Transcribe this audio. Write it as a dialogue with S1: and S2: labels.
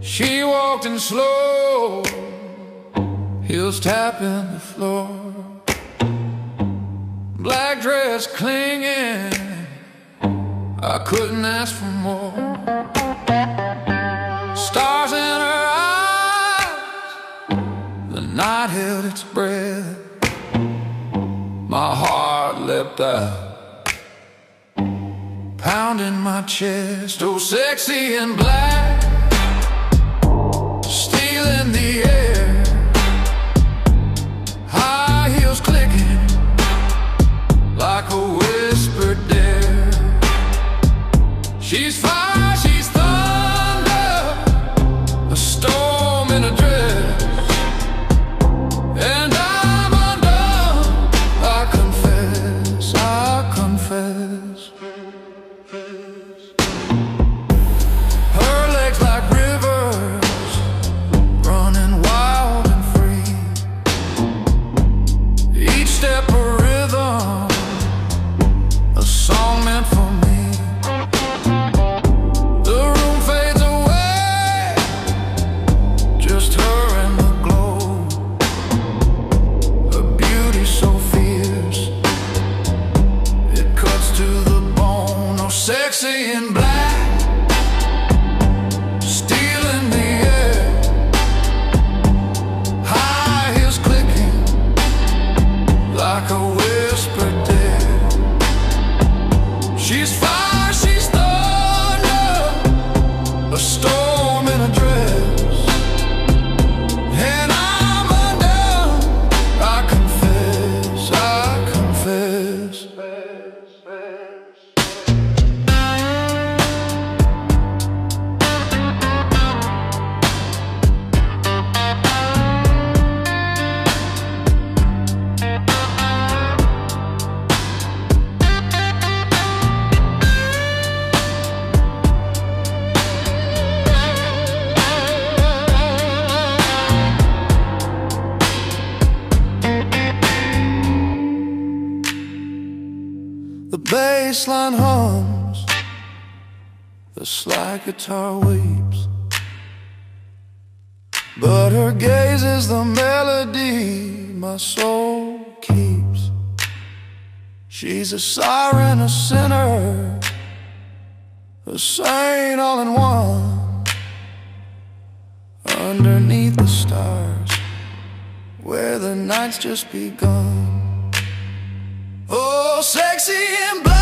S1: She walked in slow, heels tapping the floor, black dress clinging, I couldn't ask for more. Stars in her eyes, the night held its breath. My heart leapt out, pounding my chest. Oh, sexy and black, stealing the air, high heels clicking like a whispered dare. She's fire, she's thunder, a storm in a dress, and I'm undone. I confess, I confess. Her legs like rivers, running wild and free, each step a rhythm, a song meant for me. The room fades away, just her and the glow, her beauty so fierce, it cuts to the bone. Oh, sexy and black, stealing the air, high heels clicking like a whispered dare. She's fire, she's thunder, a storm in a dress, and I'm undone. I confess, I confess. The bass line hums, the slide guitar weeps, but her gaze is the melody my soul keeps. She's a siren, a sinner, a saint all in one. Underneath the stars, where the night's just begun. Oh, sexy and black.